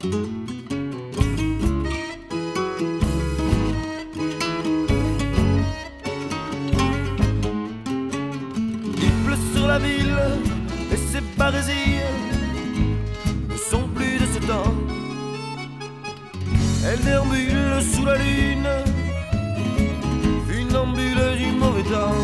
Il pleut sur la ville et ses barésies ne sont plus de ce temps. Elle déambule sous la lune, funambule du mauvais temps.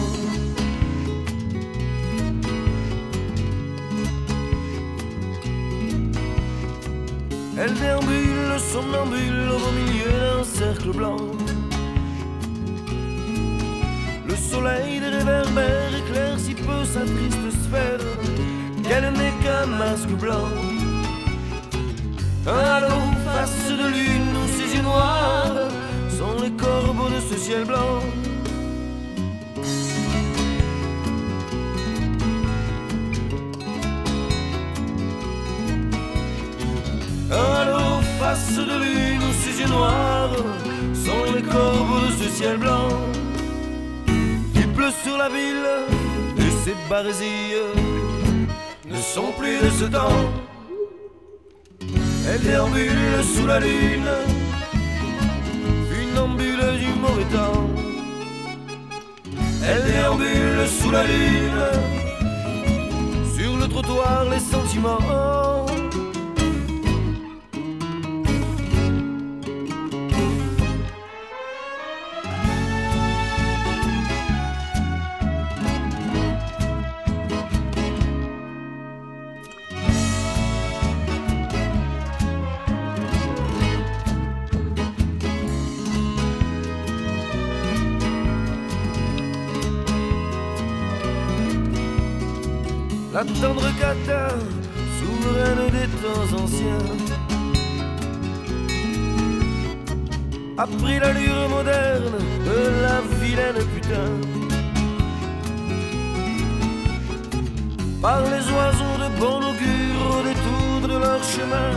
Elle déambule somnambule au milieu d'un cercle blanc. Le soleil des réverbères éclaire si peu sa triste sphère qu'elle n'est qu'un masque blanc. Un halo face de lune où ses yeux noirs sont les corbeaux de ce ciel blanc. Un halo face de lune où ses yeux noirs sont les corbeaux de ce ciel blanc. Il pleut sur la ville et ses barésies ne sont plus de ce temps. Elle déambule sous la lune, funambule du mauvais temps. Elle déambule sous la lune, sur le trottoir les sentiments. La tendre cata, souveraine des temps anciens, a pris l'allure moderne de la vilaine putain. Par les oiseaux de bon augure au détour de leur chemin,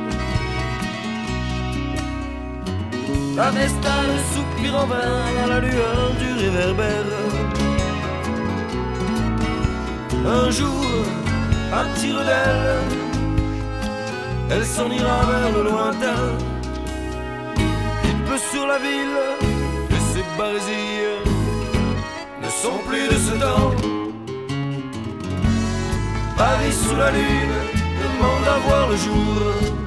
la vestale soupire en vain à la lueur du réverbère. Un jour, à tire d'aile, elle s'en ira vers le lointain. Il pleut sur la ville et ses barésies ne sont plus de ce temps. Paris sous la lune demande à voir le jour.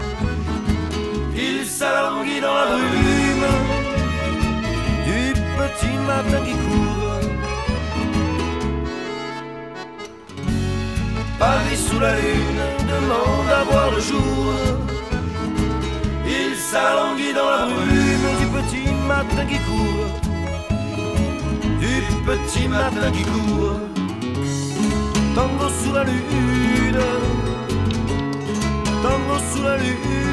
Il s'alanguit dans la brume du petit matin qui court. Paris sous la lune demande à voir le jour. Il s'alanguit dans la brume du petit matin qui court. Du petit matin qui court. Tango sous la lune, tango sous la lune.